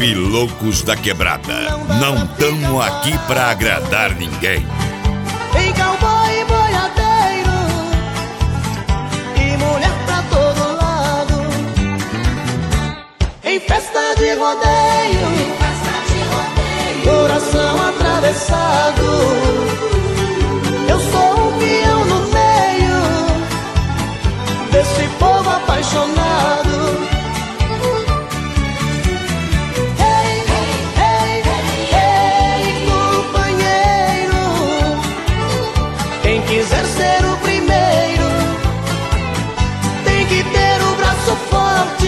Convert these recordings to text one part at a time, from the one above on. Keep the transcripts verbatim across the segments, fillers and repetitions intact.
Equipe Loucos da Quebrada. Não tamo aqui pra agradar ninguém. Em cowboy e boiadeiro e mulher pra todo lado. Em festa de rodeio, coração atravessado. Eu sou um peão no meio desse povo apaixonado. Ei, ei, ei, companheiro, quem quiser ser o primeiro tem que ter o braço forte.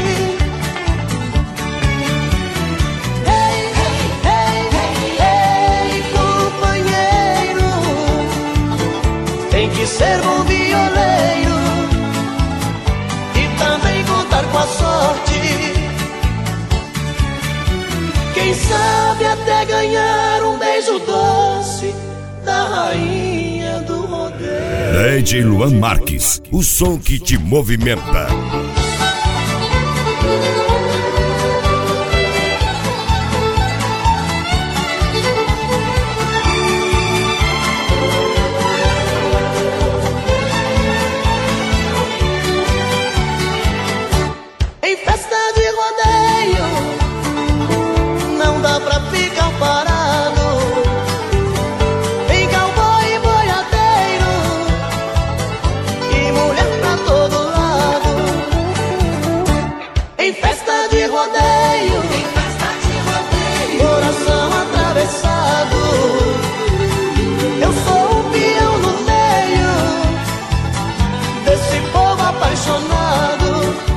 Ei, ei, ei, companheiro, tem que ser bom violeiro e também contar com a sorte. Quem sabe até ganhar um beijo doce da rainha do rodeio. D J Luan Marques, o som que te movimenta. Em festa de rodeio não dá pra ficar parado. Em cowboy e boiadeiro e mulher pra todo lado. Em festa de rodeio, coração atravessado. Eu sou um peão no meio desse povo apaixonado.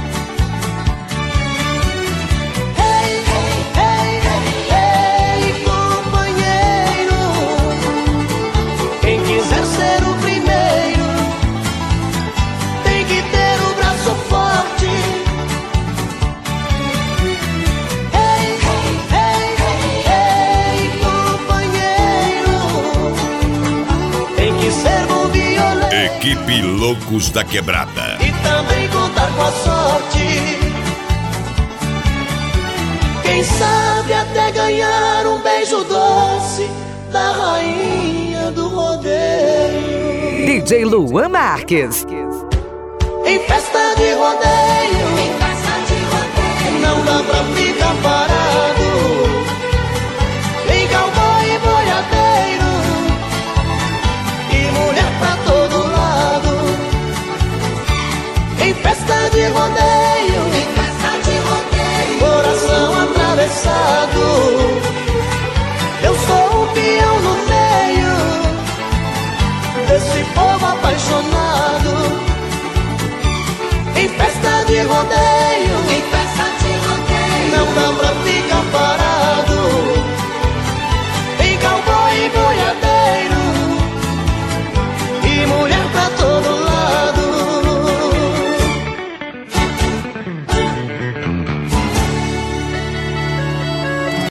Ei, ei, ei, companheiro, quem quiser ser o primeiro tem que ter o braço forte. Ei, ei, ei, companheiro, tem que ser bom violeiro Equipe Loucos da Quebrada. e também contar com a sorte. Quem sabe até ganhar um beijo doce da rainha do rodeio. D J Luan Marques. Em festa de rodeio não dá pra ficar parado.